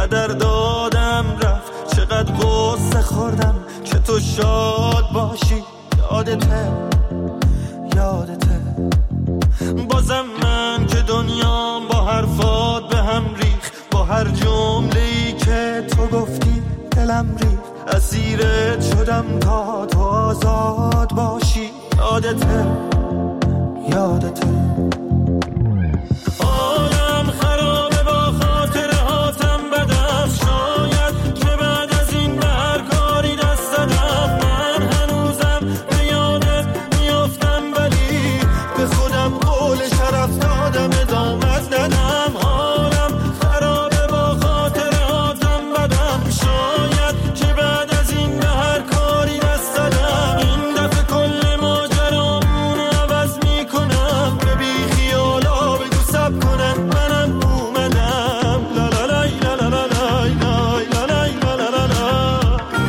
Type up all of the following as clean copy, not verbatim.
دادم رفت، چقدر غصه خوردم که تو شاد باشی. یادته بازم من که دنیام با حرفات به هم ریخ، با هر جمله‌ای که تو گفتی دلم ریخ، اسیرت شدم تا تو آزاد باشی. یادته عالم خرابه با خاطر هاتم بدست، شاید که بعد از این به هر کاری دست دادم. من هنوزم به یادت میافتم ولی به خودم قول شرف دادم ادامت ندم. عالم خرابه با خاطر هاتم بدم، شاید که بعد از این به هر کاری دست دادم. این دفعه کل ماجرامون عوض میکنم، به بی خیالا بگو سب کنن منم اومدم. لا لا لای لا لا لا لای لای لا لای لا لا لا لا.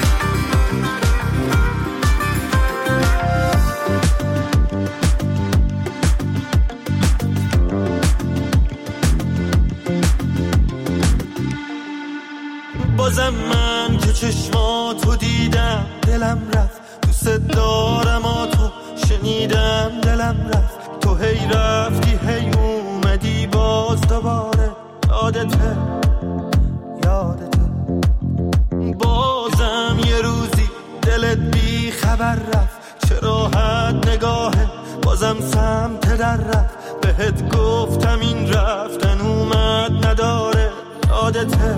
بازم من که چشماتو دیدم دلم رفت، دوست دارم تو شنیدم دلم رفت. تو هی رفتی هی اومدی باز دوباره. یادته بازم یه روزی دلت بی خبر رفت، چه راحت نگاهه بازم سمت در رفت. بهت گفتم این رفتن اومد نداره. یادته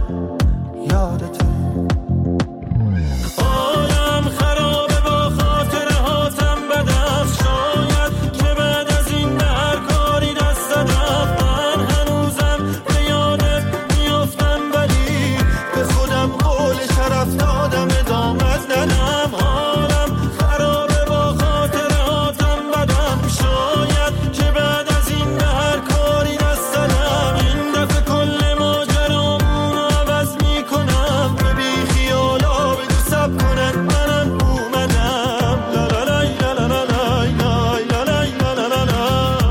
عالم خرابه با خاطر هاتم بدست، شاید که بعد از این به هر کاری دست دادم. من هنوزم به یادت میافتم ولی به خودم قول شرف دادم ادامت ندم. عالم خرابه با خاطر هاتم بدم، شاید که بعد از این به هر کاری دست دادم. این دفعه کل ماجرامون عوض میکنم، به بی خیالا بگو سب کنن منم اومدم. لا لا لای لا لا لا لای لای لا لای لا لا لا لا.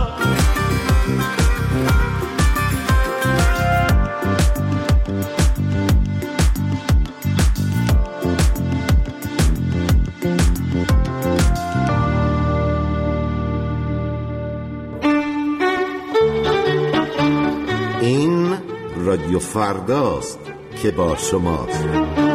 این رادیو فرداست که با شماست.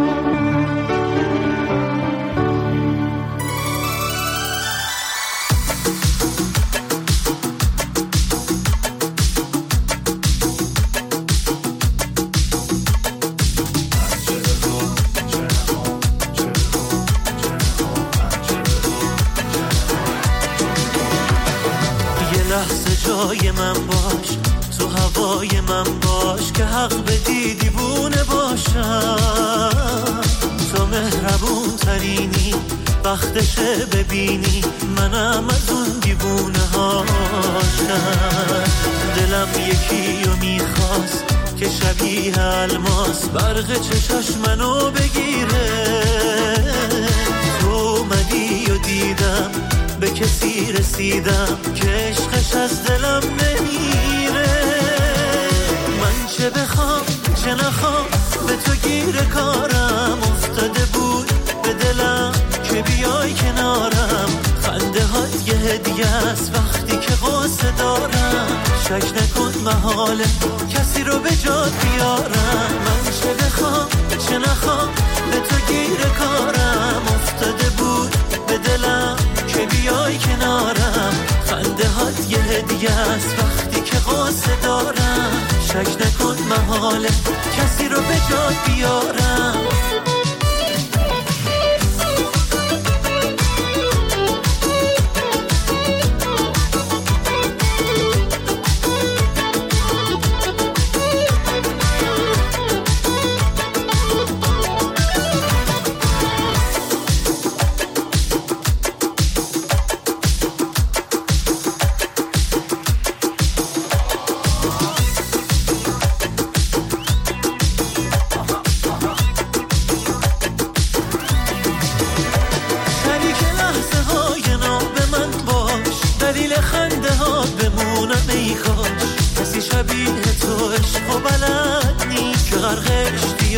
یه لحظه جای من باش، تو هوای من باش، که حق بدی دیوونه باشم. تو مهربون ترینی، وقتشه ببینی منم از اون دیوونه هاشم. دلم یکی رو میخواست که شبیه الماس، برق چشاش منو بگیره. تو اومدی و دیدم به کسی رسیدم که عشقش از دلم نمیره. من چه بخوام چه نخوام به تو گیر کارم، افتاده بود به دلم که بیای کنارم. خنده هات یه هدیه است وقتی که غصه دارم، شک نکن محاله کسی رو به جات بیارم. من چه بخوام چه نخوام به تو گیر کارم، افتاده بود به دلم که بیای کنارم. خنده هات یه هدیه است وقتی که غصه دارم، شک نکن محاله کسی رو به جات بیارم.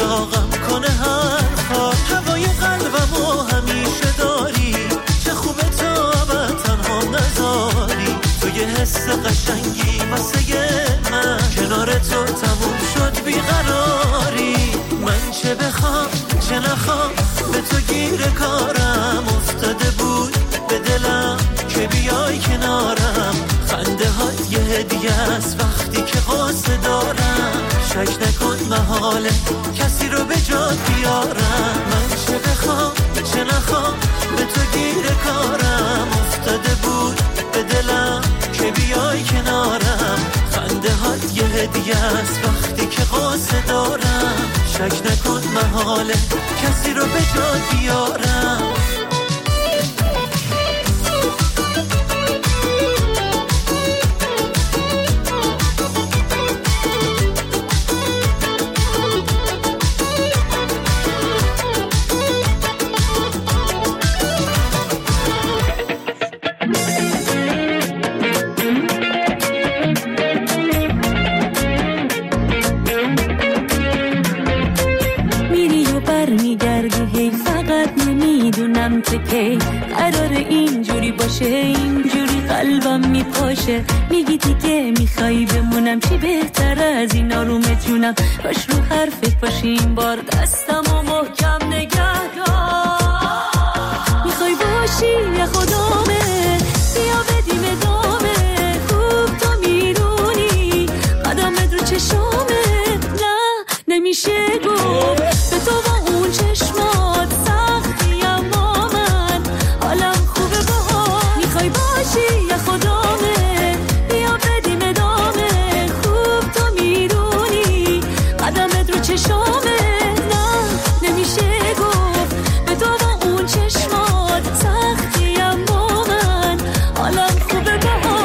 یا غم کنه حرفات. هوای قلبمو همیشه داری، چه خوبه تا ابد تنها نذاری. تو یه حس قشنگی واسه من، کنار تو تموم شد بیقراری. من چه بخوام چه نخوام به تو گیر کارم افتاده بود به دلم که بیای کنارم. خنده هات یه هدیه است وقتی که قصه دارم. شک نکن محاله کسی رو به جات بیارم. من چه بخوام چه نخوام به تو گیر کارم افتاده بود به دلم که بیای کنارم. خنده هات یه هدیه است وقتی که قصه دارم. شک نکن محاله کسی رو به جات بیارم. که قرار اینجوری باشه، اینجوری قلبم میپاشه. میگی دیگه میخوای بمونم، چی بهتر از این آرومت جونم. باش رو حرفت باشی این بار دستمو محکم نگه دار. میخوای باشی یا خدامه بیا بدیم ادامه. خوب تو میدونی قدمت رو چشامه. نه نمیشه گفت به تو با اون چشمات سختی، اما من حالم خوبه باها. میخوای باشی یا خدامه بیا بدیم ادامه. خوب تو میدونی قدمت رو چشامه. نه نمیشه گفت به تو با اون چشمات سختی، اما من حالم خوبه باها.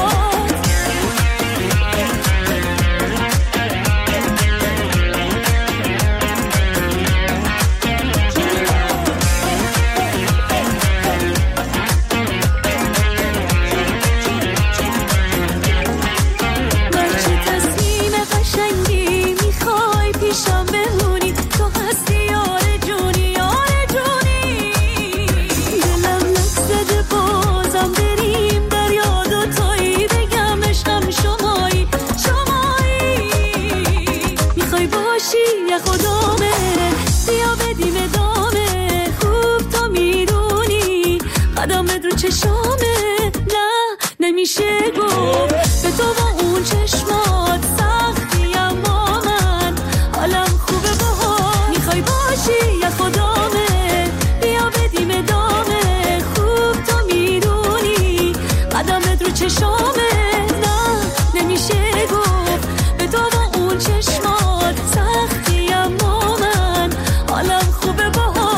چشامه. نه نمیشه گفت به تو با اون چشمات سختی، اما من حالم خوبه باها. میخوای باشی یا خدامه بیا بدیم ادامه. خوب تو میدونی قدمت رو چشامه. نه نمیشه گفت به تو با اون چشمات سختی، اما من حالم خوبه باها.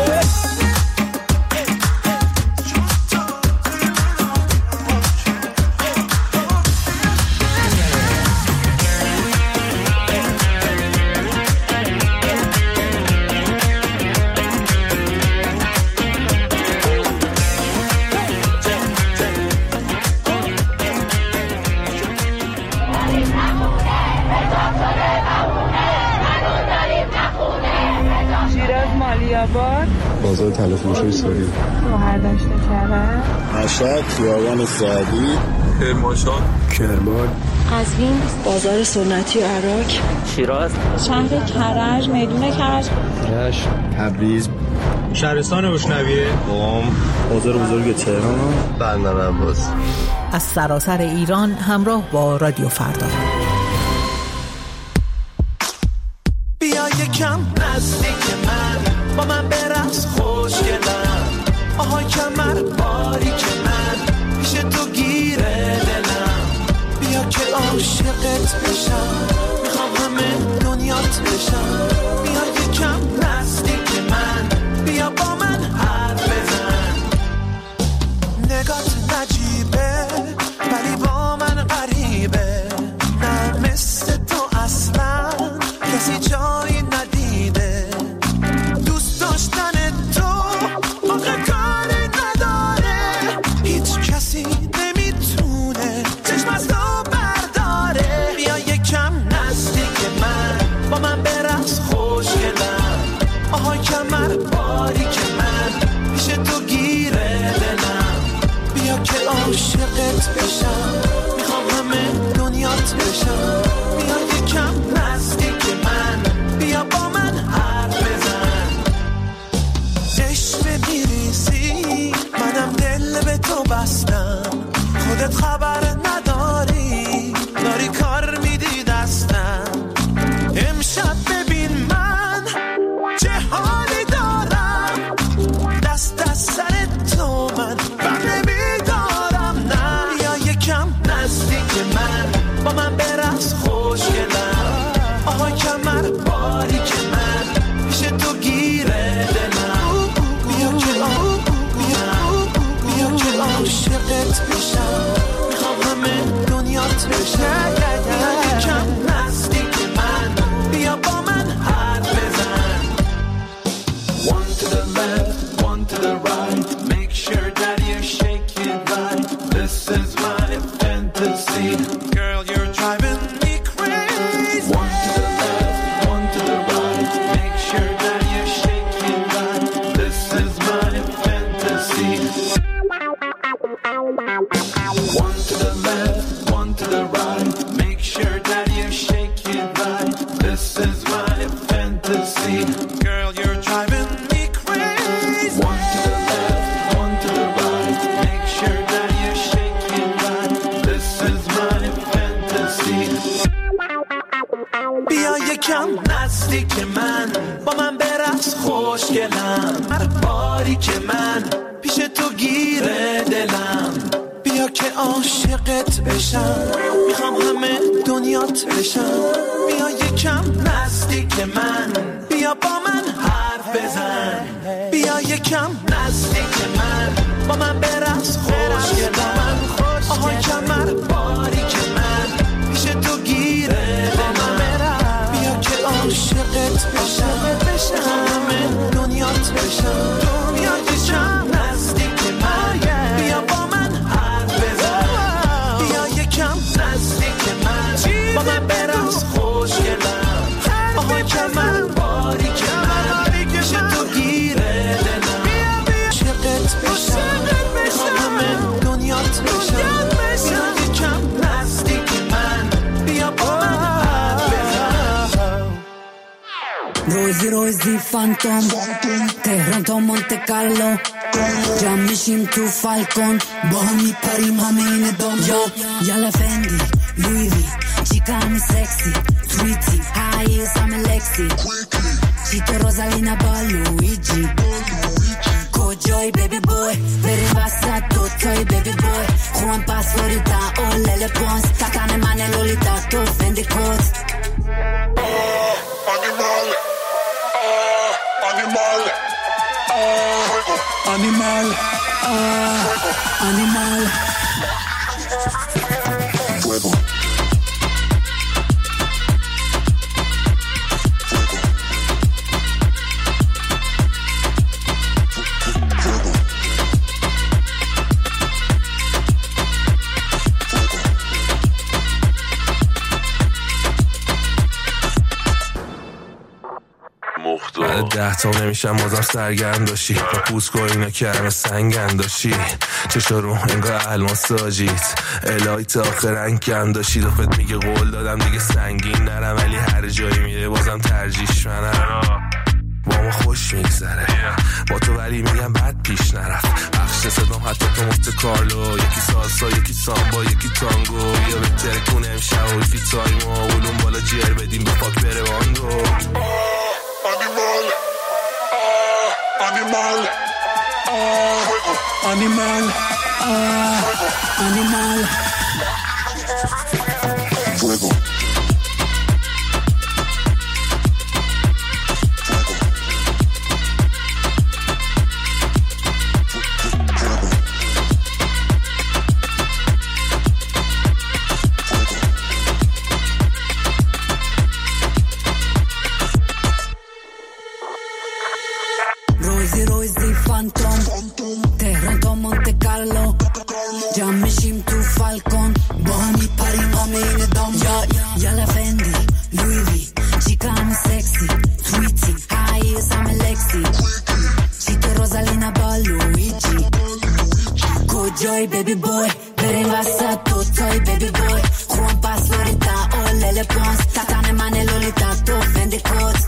بازار تلفروشی ساری، شهردشت کرد، مشهد، خیابان سعدی، کرمانشاه، کرمان، قزوین، بازار سنتی عراق، شیراز، شهر کرج، میدون کرج، رشت، تبریز، شهرستان اشنویه، قم، بازار بزرگ تهران، بندر عباس. از سراسر ایران همراه با رادیو فردا. بیا یکم نزدیک من، با من برقص خوشگلم. آهای کمر باری که من پیش تو گیره دلم. بیا که عاشقت بشم، میخوام همه دنیات بشم. بیا یکم نزدیک من، بیا با من حرف بزن. نگات نجیبه ولی با من غریبه. نه مثل تو اصلا کسی جایی ندیده. دوست داشتن تو آخه کاری نداره. هیچ کسی نمیتونه چشم از تو برداره. بیا یکم بیا یکم نزدیک من بیا با من حرف بزن One to the left, one to the right Make sure that you shake it right This is my fantasy Girl, you're driving me crazy One to the left, one to the right Make sure that you shake it right This is my fantasy One to the left, one to the right Make sure that you shake it right This is my fantasy Girl, you're driving me crazy One to the left, one to the right Make sure that you shake it right This is my fantasy بیا یکم نزدیک من با من برقص خوشگلم هر باری که من پیش تو گیره دلم بیا که عاشقت بشم میخوام همه دنیات بشم بیا یکم نزدیک من بیا با من حرف بزن بیا یکم نزدیک من با من برقص خوشگلم آها کمر باری که من پیش تو گیره دلم بیا که عاشقت بشم همه دنیات بشم بیا یکم نزدیک من بیا با من حرف بزن بیا یکم نزدیک من با من برقص خوشگلم آها کمر باری که من پیش تو گیره دلم عاشقت بشم میخوام همه دنیات بشم بیا یکم نزدیک من بیا با من حرف بزن روزی فانتوم تهران تا مونته کارلو جمع میشیم تو فالکون با هم میپریم همه این دام یالا فندی لویوی چیکا همی سکسی تویتی هاییز همه لکسی چیت روزالینا با لویجی کجای بیبی بوی بریم وسط دوتای بیبی بوی خوان پاس فلوریدا اولل پونس تکن من لولیتا تو فندی کود Animal Animal Fuego بعد 10 تا نمیشم بازم سرگرم داشتی با پوست که اینا که همه سنگن داشتی چشا رو انگار الماس تاجیت الایت آخر رنگ کم داشتی دفت میگه قول دادم دیگه سنگین نرم ولی هر جایی میره بازم ترجیش منم با ما خوش میگذره با تو ولی میگم بد پیش نرفت بخش صدام حتی تو مفت کارلو یکی سالسا یکی سامبا یکی تانگو یا بهتره کنه امشب و فی تایم و اولون بالا جیر بدیم به پاک بره باندو Animal Animal Animal Fuego روزی فانتوم تهران تا مونته کارلو جمع میشیم تو فالکون با هم میپریم همه این دام یالا فندی لویوی چیکا همه سکسی تویتی هاییز همه لکسی چیت روزالینا با لویجی کجای بیبی بوی بریم وسط دوتای بیبی بوی خوان پاس فلوریدا اولل پونس تکن من لولیتا تو فندی کود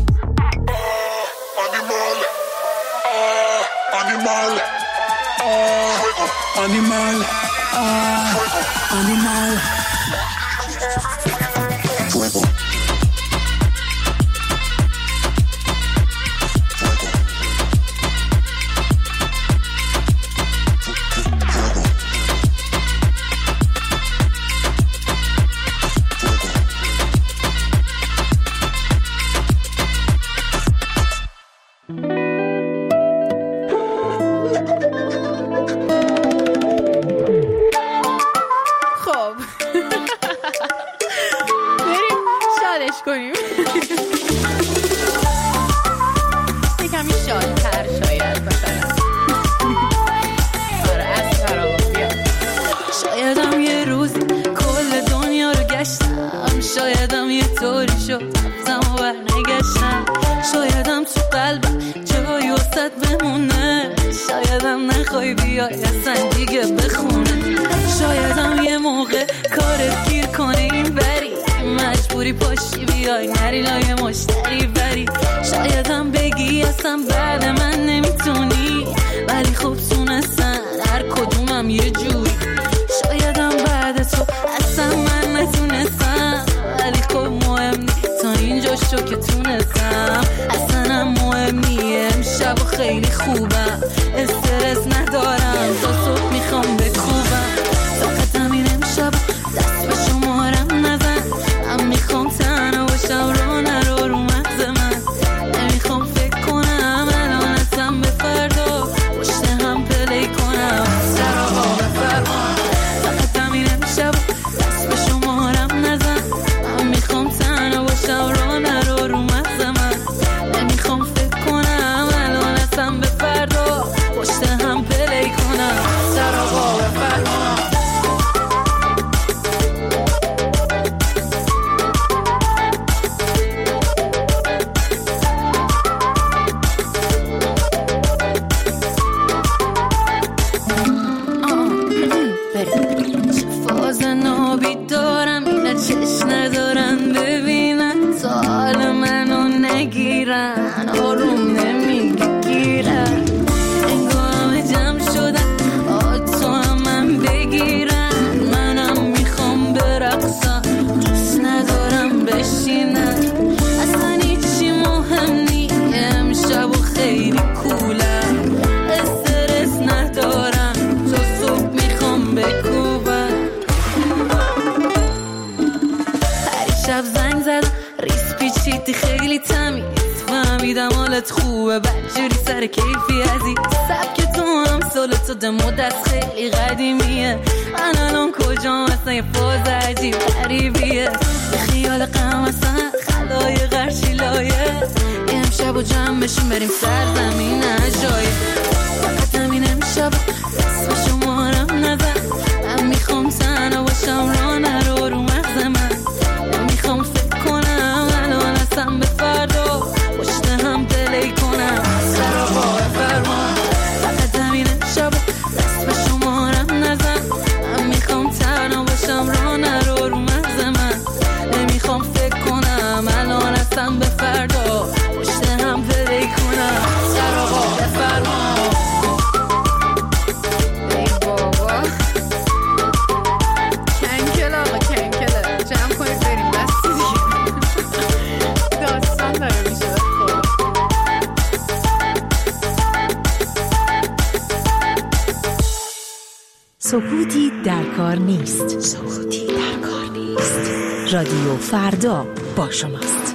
Animal Animal Animal Fuego کنیم. کمی شادتر شاید مثلا. آره از فراغ بیا. شایدم یه روز کل دنیا رو گشتم، شایدم یه طوری شد رفتم و برنگشتم، شایدم تو قلبم جایی وسط بمونه، شایدم نخوای بیای اصلا دیگه بخونه، شایدم یه موقع کارت گیر کنه این بری، مجبوری پاشی بیای نری لای مشتری بری، شایدم بگی اصلا بعد من نمیتونی، ولی خب تونستن هر کدومم یه جوری، شایدم بعد تو اصلا من نتونستم، ولی خب مهم نی تا اینجا شو که تونستم، اصلا هم مهم نی امشب و خیلی خوبم، استرس ندارم تا صبح میخوام بکوبم، فقط همین امشب دست به شمارم نزن، من میخوام تنها باشم رو نرو رو مغز من، نمیخوام فکر کنم الان اصلا به فردا پشت هم پلی کنم سراغا بفرما، فقط همین امشب دست به شمارم نزن، من میخوام تنها باشم رو نرو رو مغز من، نمیخوام فکر کنم الان اصلا به فردا پشت هم پلی کنم سراغا بفرما. فاز نابی دارم اینا چشم ندارن ببینن تا حال منو نگیرن، آروم نمیگیرن انگاه همه جمع شدن تو هم من بگیرن، منم میخوام برقصم دوست ندارم بشینن، اصلا هیچی مهم نی امشب و خیلی کولم، استرس ندارم تا صبح میخوام بکوبم، شب زنگ زدم ریس پیچیدی خیلی تمیز، فهمیدم حالت خوبه بدجوری سر کیفی عزیز، سبک تو هم سال تو دمو دست خیلی قدیمیه، من الان کجام اصلا یه فاز عجیب غریبیه، به خیال غم اصلا خلای غرشی لایه، امشب و جمع بشیم بریم سرزمین عجایب، فقط همین امشب دست به شمارم نزن، من میخوام تنها باشم رو نرو رو مغز من، نمیخوام فکر کنم الان اصلا به فردا پشت هم پلی کنم سراغا بفرما، فقط همین امشب دست به شمارم نزن، من میخوام تنها باشم رو نرو رو مغز من، نمیخوام فکر کنم الان اصلا به فردا پشت هم پلی کنم سراغا بفرما. ای بابا کنکل آقا کنکله، جمع کنید بریم بستی دیگه داستان داره میشه خدا. سکوتی در کار نیست، سکوتی در کار نیست. رادیو فردا با شماست.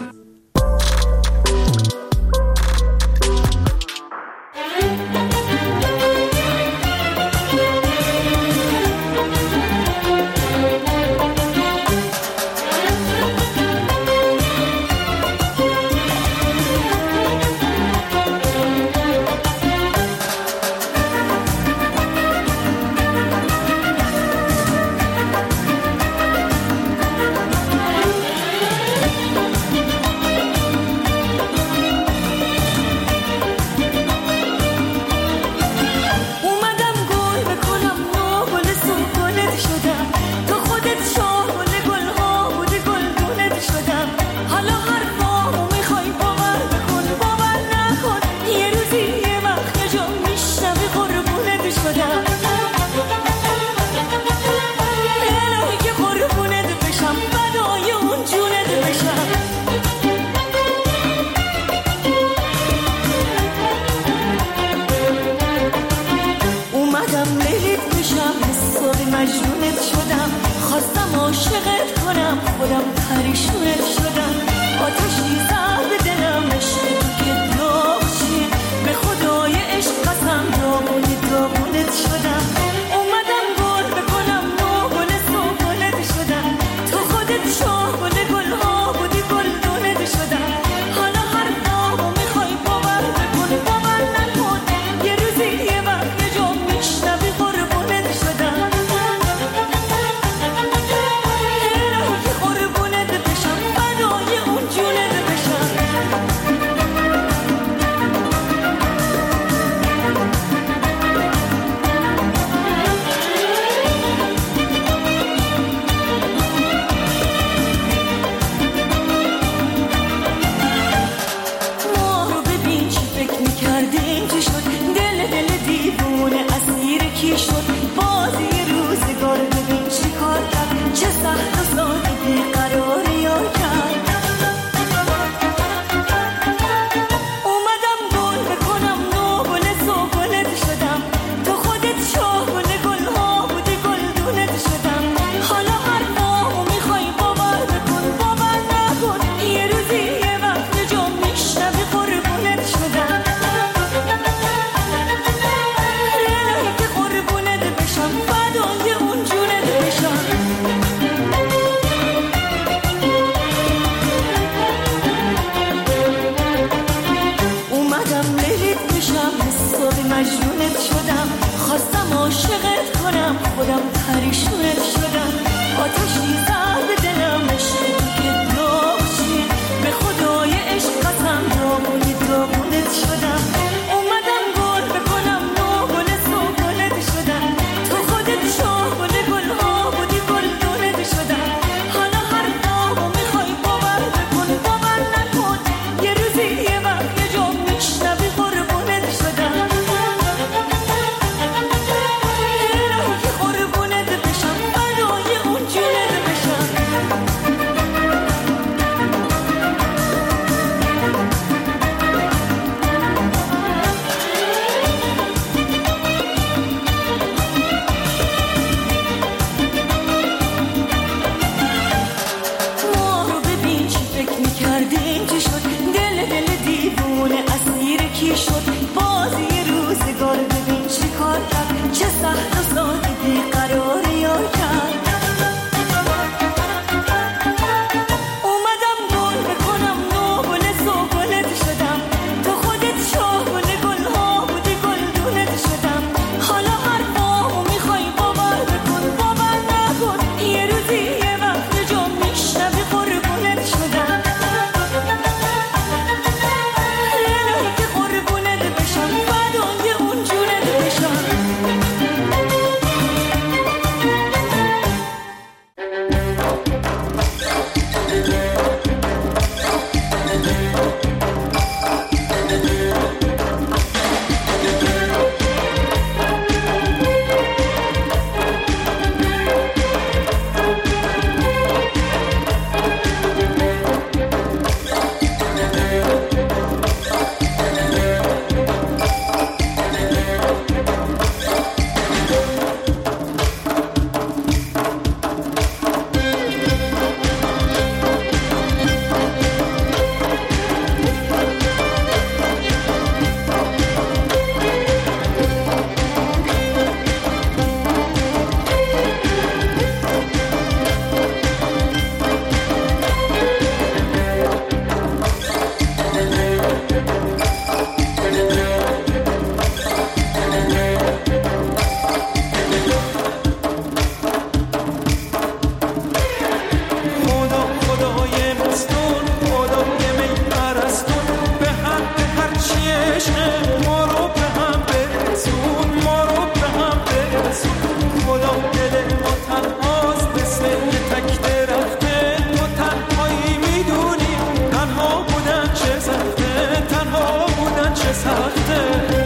سخته